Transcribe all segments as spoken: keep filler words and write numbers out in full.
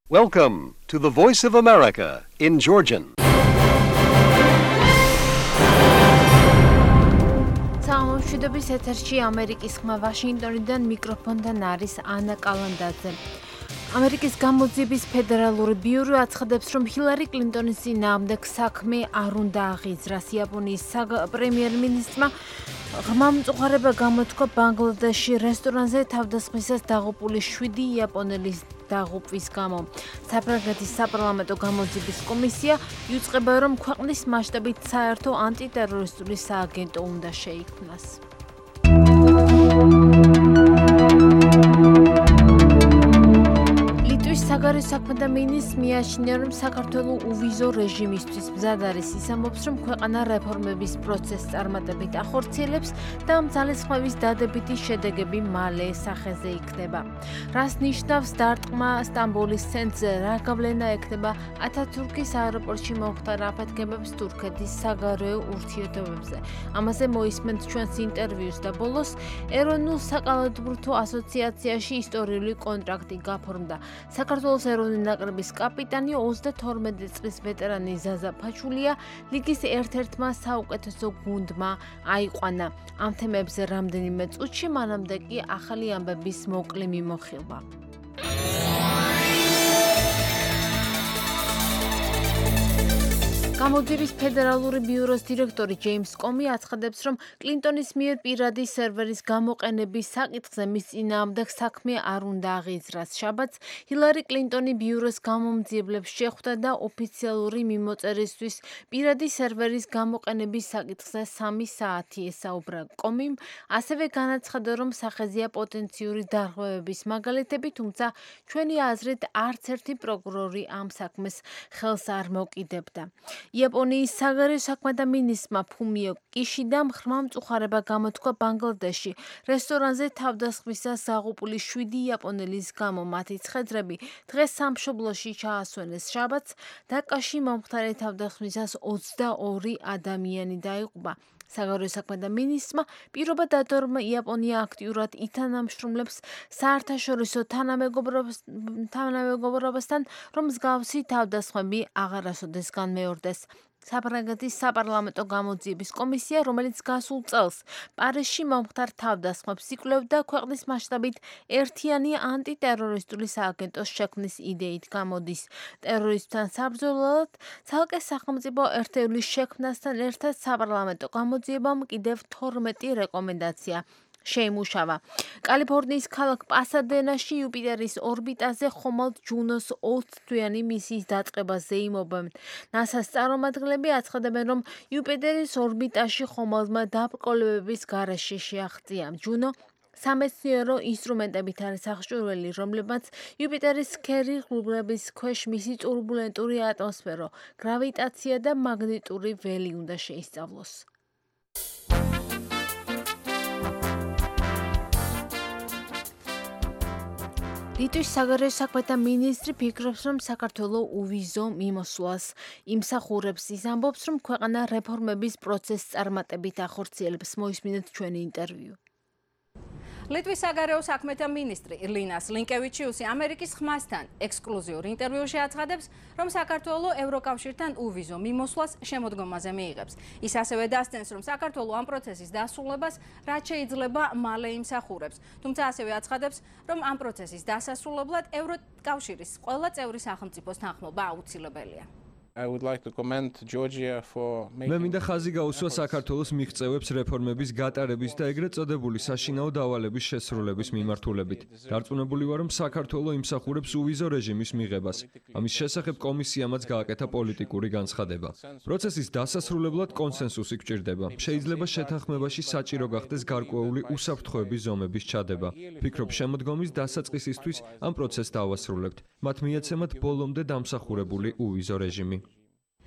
Welcome to the Voice of America in Georgian. Საამშვიდობის ეთერში ამერიკის ხმა ვაშინგტონიდან მიკროფონთან არის ანა კალანდაძე. ამერიკის გამოძიების ფედერალური ბიურო აცხადებს, რომ ჰილარი კლინტონის წინააღმდეგ საქმე არ უნდა აღიძრას. იაპონიის პრემიერ-მინისტრმა ღრმა მწუხარება გამოთქვა ბანგლადეშში რესტორანზე თავდასხმისას დაღუპული შვიდი იაპონელის დაღუპვის გამო. საფრანგეთის საპარლამენტო გამოძიების კომისია იუწყება, რომ ქვეყნის მასშტაბით საერთო ანტიტერორისტული სააგენტო უნდა შეიქმნას. საგარეო საქმეთა მინისტრს მიაჩნია, რომ საქართველოს უვიზო რეჟიმისთვის მზად არის. ის ამბობს, რომ ქვეყანა რეფორმების პროცესს წარმატებით ახორციელებს და ამ ძალისხმევის დადებითი შედეგები მალე სახეზე იქნება. რას ნიშნავს დარტყმა სტამბოლის ცენტრზე, რა გავლენა ექნება ათათურქის აეროპორტში მომხდარ აფეთქებებს თურქეთის საგარეო ურთიერთობებზე. ამაზე მოისმენთ ჩვენს ინტერვიუს და ბოლოს ეროვნულ საკალათბურთო ასოციაციაში ისტორიული კონტრაქტი გაფორმდა. საქართველოს ეროვნული ნაკრების კაპიტანი ოცდათორმეტი წლის ვეტერანი ზაზა ფაჩულია ლიგის ერთ-ერთმა საუკეთესო გუნდმა აიყვანა. ამ თემებზე რამდენიმე წუთში, მანამდე კი ახალი ამბების მოკლე მიმოხილვა. გამოძიების ფედერალური ბიუროს დირექტორი ჯეიმს კომი აცხადებს, რომ კლინტონის მიერ პირადი სერვერის გამოყენების საკითხზე მის წინააღმდეგ საქმე არ უნდა აღიძრას. შაბათს ჰილარი კლინტონი ბიუროს გამომძიებლებს შეხვდა და ოფიციალური მიმოწერისთვის პირადი სერვერის გამოყენების საკითხზე სამი საათი ესაუბრა. კომიმ ასევე განაცხადა, რომ სახეზეა პოტენციური დარღვევების მაგალითები, თუმცა ჩვენი აზრით არც ერთი პროკურორი ამ საქმეს ხელს არ მოკიდებდა. იაპონიის საგარეო საქმეთა მინისტრმა ფუმიო კიშიდამ ღრმა მწუხარება გამოთქვა ბანგლადეშში რესტორანზე თავდასხმისას დაღუპული შვიდი იაპონელის გამო. მათი ცხედრები დღეს სამშობლოში ჩაასვენეს. შაბათს დაკაში მომხდარი თავდასხმისას ოცდაორი ადამიანი დაიღუპა. საგარეო საქმეთა მინისტრმა პირობა დადო, რომ იაპონია აქტიურად ითანამშრომლებს საერთაშორისო თანამეგობრობასთან, რომ მსგავსი თავდასხმები აღარასოდეს განმეორდეს. საფრანგეთის საპარლამენტო გამოძიების კომისია, რომელიც გასულ წელს პარიზში მომხდარ თავდასხმებს იკვლევდა, ქვეყნის მასშტაბით ერთიანი ანტიტერორისტული სააგენტოს შექმნის იდეით გამოდის. ტერორისტთან საბრძოლველად ცალკე სახელმწიფო ერთეულის შექმნასთან ერთად საპარლამენტო გამოძიებამ კიდევ თორმეტი რეკომენდაცია შეიმუშავა. კალიფორნიის ქალაქ პასადენაში იუპიტერის ორბიტაზე ხომალდ ჯუნოს ოცთვიანი მისიის დაწყებას ზეიმობენ. ნასას წარმომადგენლები აცხადებენ, რომ იუპიტერის ორბიტაში ხომალდმა დაბრკოლებების გარეშე შეაღწია. ჯუნო სამეცნიერო ინსტრუმენტებით არის აღჭურვილი, რომლებმაც იუპიტერის სქერი ღრუბლების ქვეშ მისი ტურბულენტური ატმოსფერო, გრავიტაცია და მაგნიტური ველი უნდა შეისწავლოს. ლიტვის საგარეო საქმეთა მინისტრი ფიქრობს, რომ საქართველოს უვიზო მიმოსვლას იმსახურებს. ის ამბობს, რომ ქვეყანა რეფორმების პროცესს წარმატებით ახორციელებს. მოისმინეთ ჩვენი ინტერვიუ. ლიტვის საგარეო საქმეთა მინისტრი ლინას ლინკევიჩიუსი ამერიკის ხმასთან ექსკლუზიურ ინტერვიუში აცხადებს, რომ საქართველოს ევროკავშირთან უვიზო მიმოსვლას შემოდგომაზე მიიღებს. ის ასევე დასცენს, რომ საქართველოს ამ პროცესის დასრულებას რაც შეიძლება მალე იმსახურებს. თუმცა ასევე აცხადებს, რომ ამ პროცესის დასასრულებლად ევროკავშირის ყველა წევრი სახელმწიფოს თანხმობა აუცილებელია. I would like to commend Georgia for making... მე მინდა ხაზი გაუსვა საქართველოს მიღწევებს რეფორმების გატარების და ეგრეთ წოდებული საშინაო დავალების შესრულების მიმართულებით. დარწმუნებული ვარ, რომ საქართველოს იმსახურებს უვიზო რეჟიმის მიღებას. ამის შესახებ კომისიამაც გააკეთა პოლიტიკური განცხადება. პროცესის დასასრულებლად კონსენსუსი გჭირდება. შეიძლება შეთანხმებაში საჭირო გახდეს გარკვეული უსაფრთხოების ზომების ჩადება. ფიქრობ, შემოდგომის დასაწყისისთვის ამ პროცესს დავასრულებთ. მათ მიეცემათ ბოლომდე დამსახურებული უვიზო რეჟიმი.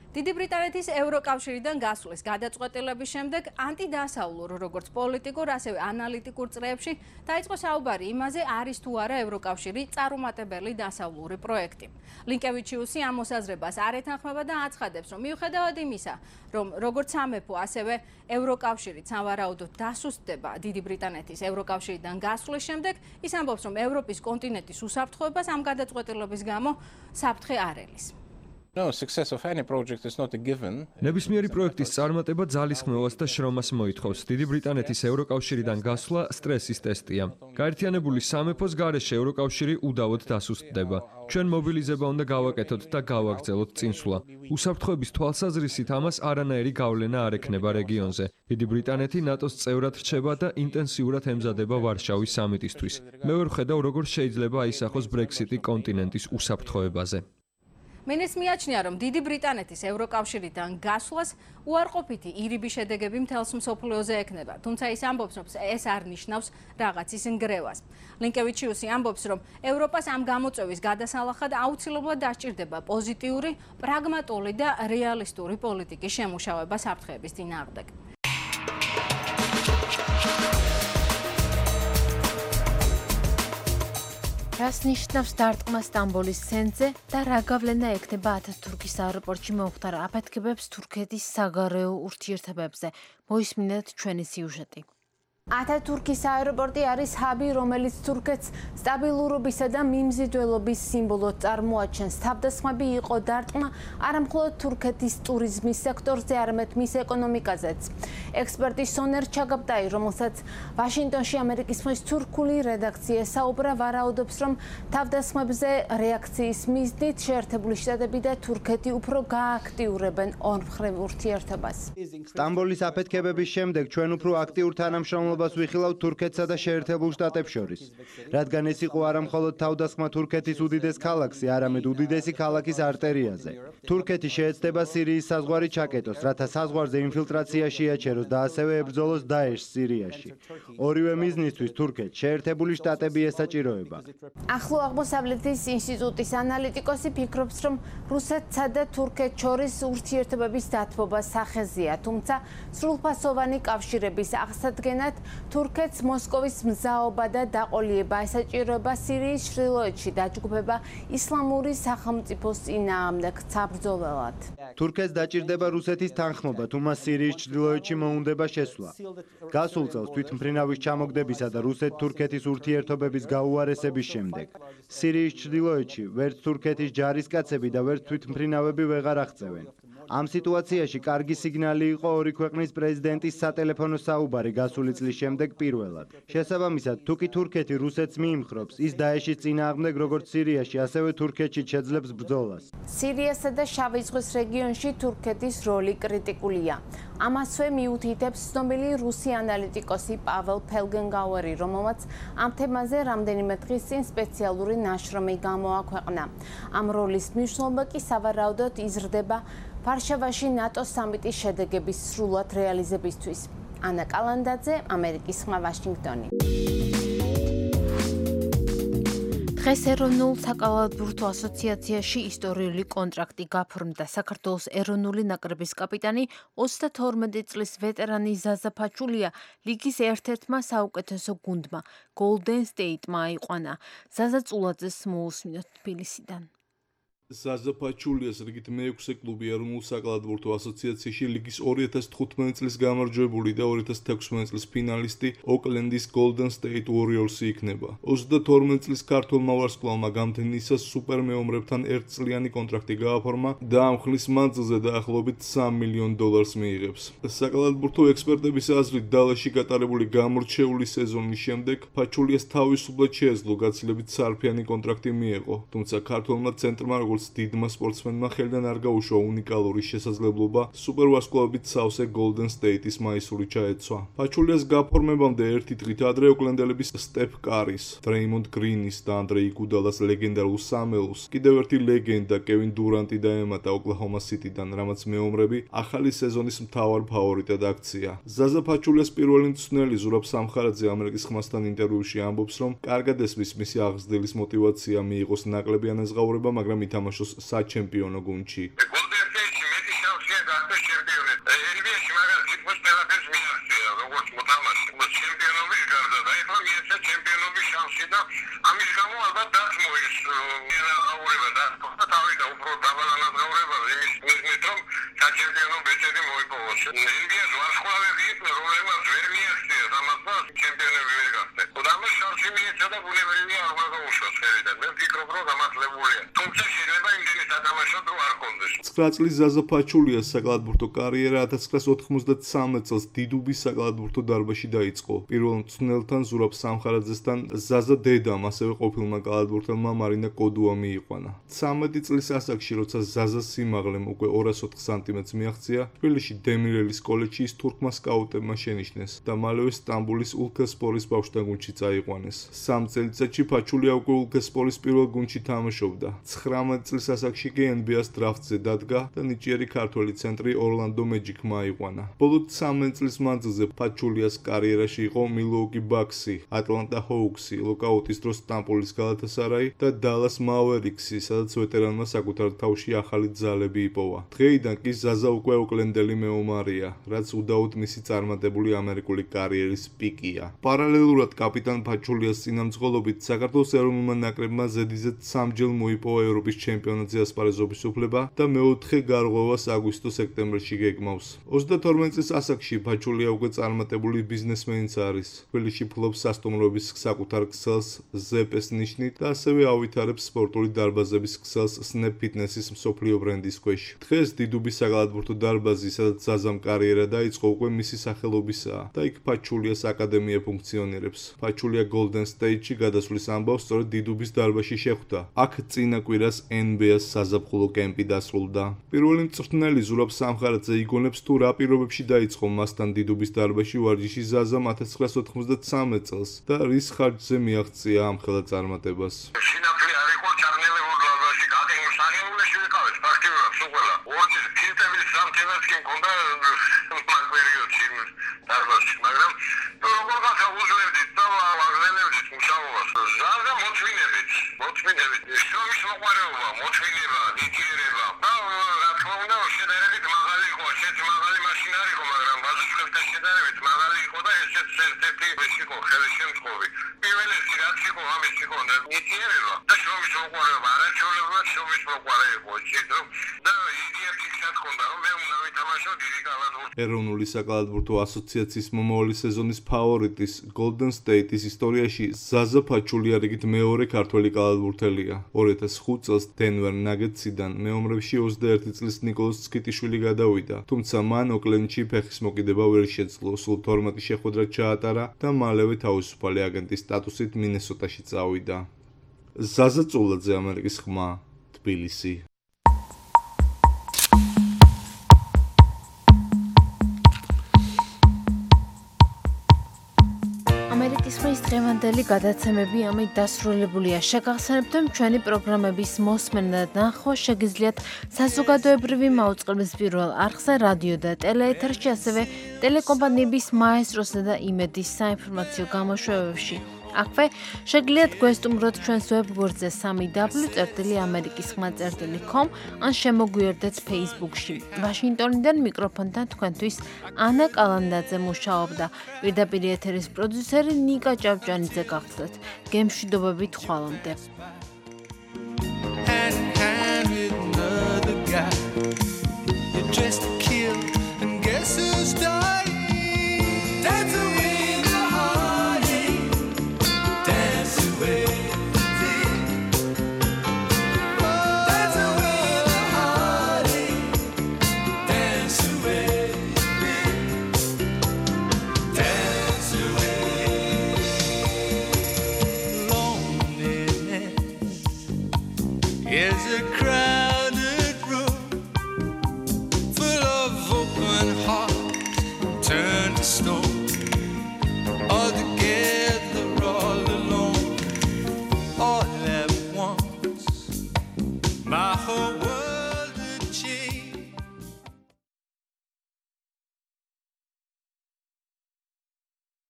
დიდი ბრიტანეთის ევროკავშირიდან გასვლის გადაწყვეტილების შემდეგ ანტიდასავლურ, როგორც პოლიტიკურ, ასევე ანალიტიკურ წრეებში დაიწყო საუბარი იმაზე, არის თუ არა ევროკავშირი წარუმატებელი დასავლური პროექტი. ლინკევიჩიუსი ამ მოსაზრებას არ ეთანხმება და აცხადებს, რომ მიუხედავად იმისა, რომ როგორც სამეფო, ასევე ევროკავშირი სავარაუდოდ დასუსტდება დიდი ბრიტანეთის ევროკავშირიდან გასვლის შემდეგ, ის ამბობს, რომ ევროპის კონტინენტის უსაფრთხოებას ამ გადაწყვეტილების გამო საფრთხე არ ელის. No, success of any project is not a given. ნებისმიერი პროექტის წარმატება ძალისხმევას და შრომას მოითხოვს. დიდი ბრიტანეთის ევროკავშირიდან გასვლა სტრესის ტესტია. გაერთიანებული სამეფოს გარეშე ევროკავშირი უდავოდ დასუსტდება. ჩვენ მობილიზება უნდა გავაკეთოთ და გავაგრძელოთ წინსვლა. უსაფრთხოების თვალსაზრისით ამას არანაირი გავლენა არ ექნება რეგიონზე. დიდი ბრიტანეთი ნატოს წევრად რჩება და ინტენსიურად ემზადება ვარშავის სამიტისთვის. მე ვერ ვხედავ, როგორ შეიძლება აისახოს ბრექსიტი კონტინენტის უსაფრთხოებაზე. მინისტრს მიაჩნია, რომ დიდი ბრიტანეთის ევროკავშირიდან გასვლას უარყოფითი ირიბი შედეგები მთელს მსოფლიოზე ექნება, თუმცა ის ამბობს, რომ ეს არ ნიშნავს რაღაცის ნგრევას. ლინკევიჩიუსი ამბობს, რომ ევროპას ამ გამოწვევის გადასალახად აუცილებლად დასჭირდება პოზიტიური, პრაგმატული და რეალისტური პოლიტიკის შემუშავება საფრთხეების წინააღმდეგ. რას ნიშნავს დარტყმა სტამბოლის სენზე და რა გავლენა ექნება ათათურქის აეროპორტში მომხდარ აფეთქებებს თურქეთის საგარეო ურთიერთობებზე? მოისმინეთ ჩვენი სიუჟეტი. ათათურქის აეროპორტი არის ჰაბი, რომელიც თურქეთს სტაბილურობისა და მიმზიდველობის სიმბოლოდ წარმოაჩენს. თავდასხმები იყო დარტყმა არამხოლოდ თურქეთის ტურიზმის სექტორზე, არამედ მის ეკონომიკაზეც. ექსპერტი სონერ ჩაგაბტაი, რომელსაც ვაშინგტონში ამერიკის ხმის თურქული რედაქცია საუბრა, ვარაუდობს, რომ თავდასხმებზე რეაქციის მიზნით შეერთებული შტატები და თურქეთი უფრო გააქტიურებენ ორმხრივ ურთიერთობას. სტამბოლის აფეთქებების შემდეგ ჩვენ უფრო აქტიურ თანამშრომლობას ვიხილავთ თურქეთსა და შეერთებულ შტატებს შორის. რადგან ეს იყო არა მხოლოდ თავდასხმა თურქეთის უდიდეს ქალაქზე, არამედ უდიდესი ქალაქის არტერიაზე. თურქეთი შეეცდება სირიის საზღვარი ჩაკეტოს, რათა საზღვარზე ინფილტრაცია შეაჩეროს და ასევე ებრძოლოს დაეშს სირიაში. ორივე მიზნისთვის თურქეთს შეერთებული შტატები ესაჭიროება. ახლო აღმოსავლეთის ინსტიტუტის ანალიტიკოსი ფიქრობს, რომ რუსეთსა და თურქეთს შორის ურთიერთობების დათბობა სახეზეა, თუმცა სრულფასოვანი კავშირების აღსადგენად თურქეთს მოსკოვის მზაობა და დაყოლიება ესაჭიროება სირიის ჩრდილოეთში დაჯგუფება ისლამური სახელმწიფოს წინააღმდეგ საბრძოლველად. თურქეთს დაჭირდება რუსეთის თანხმობა, თუ მას სირიის ჩრდილოეთში მოუნდება შესვლა. გასულ წელს თვითმფრინავის ჩამოგდებისა და რუსეთ-თურქეთის ურთიერთობების გაუარესების შემდეგ სირიის ჩრდილოეთში ვერც თურქეთის ჯარისკაცები და ვერც თვითმფრინავები ვეღარ აღწევენ. ამ სიტუაციაში კარგი სიგნალი იყო ორი ქვეყნის პრეზიდენტის სატელეფონო საუბარი გასული წლის შემდეგ პირველად. შესაბამისად, თუ კი თურქეთი რუსეთს მიიმხრობს, ის დაეშის წინააღმდეგ როგორც სირიაში, ასევე თურქეთში შეძლებს ბრძოლას. სირიასა და შავი ზღვის რეგიონში თურქეთის როლი კრიტიკულია. ამასვე მიუთითებს ცნობილი რუსი ანალიტიკოსი პაվել ფელგენგაუერი, რომელმაც ამ თემაზე რამდენიმე დღის წინ სპეციალური ნაშრომი გამოაქვეყნა. ამ როლის მნიშვნელობა კი სავარაუდოდ იზრდება ვარშავაში ნატოს სამიტის შედეგების სრულად რეალიზებისთვის. ანა კალანდაძე, ამერიკის ხმა, ვაშინგტონი. დღეს ეროვნულ საკალათბურთო ასოციაციაში ისტორიული კონტრაქტი გაფორმდა. საქართველოს ეროვნული ნაკრების კაპიტანი ოცდათორმეტი წლის ვეტერანი ზაზა ფაჩულია ლიგის ერთ-ერთმა საუკეთესო გუნდმა Golden State-მა აიყვანა. ზაზა წულაძეს მოусმინოთ თბილისიდან. ზაზა ფაჩულიას რიგით მეექვსე კლუბი ეროვნულ საკალათბურთო ასოციაციაში ლიგის ორი ათას თხუთმეტი წლის გამარჯვებული და ორი ათას თექვსმეტი წლის ფინალისტი ოკლენდის Golden State Warriors-ი იქნება. ოცდათორმეტი წლის ქართველმა ვარსკვლავმა გამთენისას სუპერ მეომრებთან ერთწლიანი კონტრაქტი გააფორმა და ამ ხნის მანძილზე დაახლოებით სამ მილიონ დოლარს მიიღებს. საკალათბურთო ექსპერტების აზრით, დალაში გატარებული გამორჩეული სეზონის შემდეგ ფაჩულიას თავისუფლად შეეძლო გაცილებით სარფიანი კონტრაქტი მიეღო, თუმცა ქართველმა ცენტრმა როგორც დიდმა სპორტსმენმა ხელიდან არ გაუშვა უნიკალური შესაძლებლობა სუპერვარსკვლავებით სავსე Golden State-ის მაისური ჩაეცვა. ფაჩულიას გაფორმებამდე ერთი დღით ადრე ოკლენდელების სტეფ კარის, დრეიმონდ გრინის და ანდრე იგუდალას ლეგენდარულ სამელოს კიდევ ერთი ლეგენდა კევინ დურანტი დაემატა ოკლაჰომა სიტიდან, რამაც მეომრები ახალი სეზონის მთავარ ფავორიტად აქცია. ზაზა ფაჩულიას პირველი მწვრთნელი ზურაბ სამხარაძე ამერიკის ხმასთან ინტერვიუში ამბობს, რომ კარგად ესმის მისი აღზრდილის მოტივაცია მიიღოს ნაკლები ანაზღაურება, მაგრამ ითამაშოს საჩემპიონო გუნდში. Golden State-ში მეტი გამო ალბათ დათმო ის აურება და თავიდან უფრო დაბალანაზღაურებაზე იმის მიზნით რომ საჩემპიონო ბეჭედი მოიპოვოს. ნბას ვარსკვლავები იყვნენ, რომლებმაც ვერ მიაღწიეს ამას და ჩემპიონები ვერ გახდნენ. უდამეს შანსი მიეცა და ბუნებრივია არ უნდა გაუშვას ხელიდან. მე ვფიქრობ რომ გამართლებულია. თუმცა შეიძლება იმდენი სათამაშო დრო არ კონდეს. ცხრა წლის ზაზა ფაჩულიას საკალათბურთო კარიერა ათას ცხრაასი ოთხმოცდათსამეტ წელს დიდუბის საკალათბურთო დარბაზში დაიწყო. პირველ მწვრთნელთან ზურაბ სამხარაძესთან ზაზა დედამ ასევე ყოფილმა კალათბურთელმა მარინა კოდუა მიიყვანა. ცამეტი წლის ასაკში, როცა ზაზას სიმაღლემ უკვე ორასოთხ სანტიმეტრს მიაღწია, თბილისში დემირელის კოლეჯში ის თურქმა სკაუტებმა შენიშნეს და მალევე სტამბოლის ულქესპორის ბავშვთა გუნდში წაიყვანეს. სამ წელიწადში ფაჩულია უკვე ულქესპორის პირველ გუნდში თამაშობდა. ცხრამეტ წლის ასაკში კი ენ ბი ას დრაფტზე დადგა და ნიჭიერი ქართველი ცენტრი ორლანდო მეჯიკმა აიყვანა. ბოლო ცამეტ წლის მანძილზე ფაჩულიას კარიერაში იყო მილუოკი ბაქსი, ატლანტა ჰოუქსი, ლოკაუტის დროს სტამბოლის გალათასარაი და დალას მავერიქსი, სადაც ვეტერანმა საკუთარ თავში ახალი ძალები იპოვა. დღეიდან კი ზაზა უკვე ოკლენდელი მეომარია, რაც უდაოდ მისი წარმატებული ამერიკული კარიერის პიკია. პარალელურად კაპიტან ფაჩულიას წინამძღოლობით საქართველოს ეროვნულმა ნაკრებმა ზედიზედ სამჯერ მოიპოვა ევროპის ჩემპიონატზე ასპარეზობის უფლება და მეოთხე გარღვევას აგვისტო-სექტემბერში გეგმავს. ოცდათორმეტ წლის ასაკში ფაჩულია უკვე წარმატებული ბიზნესმენიც არის. თბილისში ფლობს სასტუმროების საკუთარ ქსელს ზეპეს ნიშნით და ასევე ავითარებს სპორტული დარბაზების ქსელს სნეპ ფიტნესის მსოფლიო ბრენდის ქვეშ. დღეს დიდუბის საკალათბურთო დარბაზი, სადაც ზაზამ კარიერა დაიწყო, უკვე მისი სახელობისაა და იქ ფაჩულიას აკადემია ფუნქციონირებს. ფაჩულია Golden State-ში გადასვლის ამბავს სწორედ დიდუბის დარბაზში შეხვდა. აქ წინა კვირას ენ ბი ას საზაფხულო კემპი დასრულდა. პირველი მწვრთნელი ზურაბ სამხარაძე იგონებს თუ რა პირობებში დაიწყო მასთან დიდუბის დარბაზში ვარჯიში ზაზამ ათას ცხრაასი ოთხმოცდათსამეტ წელს და რის ხარჯზე მიაღწია ამ ხელაწარმატებას. სინათლე არ იყო ჩარნელებულ დარბაზში გაგემო საგემულეში ვიყავით ფაქტიურად სულ ყველა. ორჯერ ფილტების სამთევას კი მქონდა მაგ პერიოდში დარბაზში, მაგრამ როგორ გაცა უძლევდით და ვაგზელებდით მუშაობას. ზაზა მოთმინებით, მოთმინებით. შრომის მოყვარეობა, მოთმინება, ნიჭიერება და რა თქმა უნდა შედარებით მაღალი იყო, ესეც მაღალი მაშინ არ იყო, მაგრამ ბაზისხებთან შედარებით მაღალი იყო და ესეც ერთ-ერთი ეს იყო ხელშემწყობი. პირველ ერთი რაც იყო ამის იყო ნიჭიერება და შრომის მოყვარეობა, არაჩვეულებრივად შრომის მოყვარე იყო, ისე და იდეა ფიქსად ჰქონდა, რომ მე უნდა ვითამაშო დიდი კალათბურთი. ეროვნული საკალათბურთო ასოციაციის მომავალი სეზონის ფავორიტის Golden State-ის ისტორიაში ზაზა ფაჩულია რიგით მეორე ქართველი კალათბურთელია. ორი ათას ხუთ წელს Denver Nuggets-იდან მეომრებში ოცდაერთი წლის ნიკოლოზ ცკიტიშვილი გადავიდა, თუმცა მან ოკლენდში ფეხის მოკიდება ვერ შეძლო, სულ თორმეტი შეხვედრა ჩაატარა და მალევე თავისუფალი აგენტის სტატუსით მინესოტაში წავიდა. ზაზა წულაძე, ამერიკის ხმა, თბილისი. ამერიკის ხმის დღევანდელი გადაცემები ამით დასრულებულია. შეგახსენებთ, რომ ჩვენი პროგრამების მოსმენა და ნახვა შეგიძლიათ საზოგადოებრივი მაუწყებლის პირველ არხზე, რადიო და ტელეეთერში, ასევე ტელეკომპანიების მაესტროსა და იმედის საინფორმაციო გამოშვებებში. აქვე შეგიძლიათ გვესტუმროთ ჩვენს ვებგვერდზე სამი დაბლიუ წერტილი ამერიკის ხმა წერტილი com ან შემოგვიერთდეთ Facebook-ში. ვაშინგტონიდან მიკროფონთან თქვენთვის ანა კალანდაძე მუშაობდა. პირდაპირ ეთერის პროდიუსერი ნიკა ჭავჭანიძე გახლდათ. გემშვიდობებით ხვალამდე. Is a crowded room full of open hearts turned to stone, all together, all alone, all at once. My whole world had changed.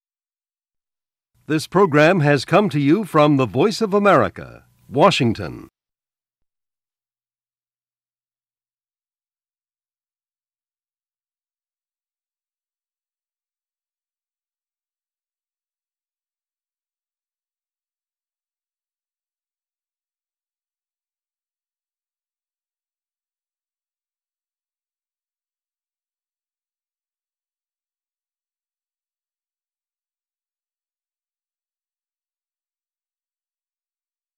This program has come to you from the Voice of America, Washington.